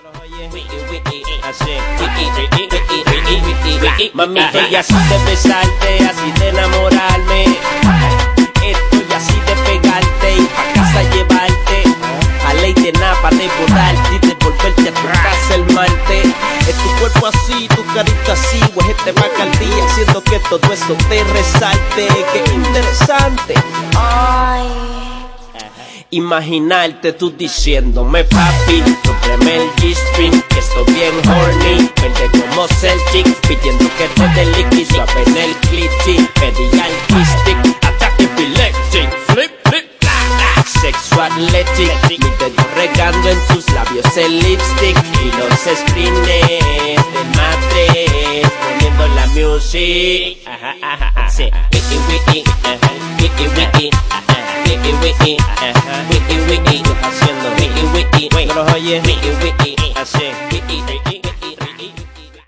Mami, estoy así de besarte, así de enamorarme. Estoy así de pegarte y pa' casa llevarte. A ley de nada pa' devorarte y devolverte a tu casa el martes. Es tu cuerpo así, tu carita así, huejete macaldía, haciendo que todo eso te resalte. Qué interesante. Imaginarte tú diciéndome papi, cómprame el G-string, que estoy bien horny. Vente como Celtic, pidiendo que te dé liqui, suave en el clitty. Pedí al kistick, ataque epileptic. Flip, flip, sexualetic. Mi dedo regando en tus labios el lipstick y los screens del matres, poniendo la music. Sí. Haciendo no los oyes así.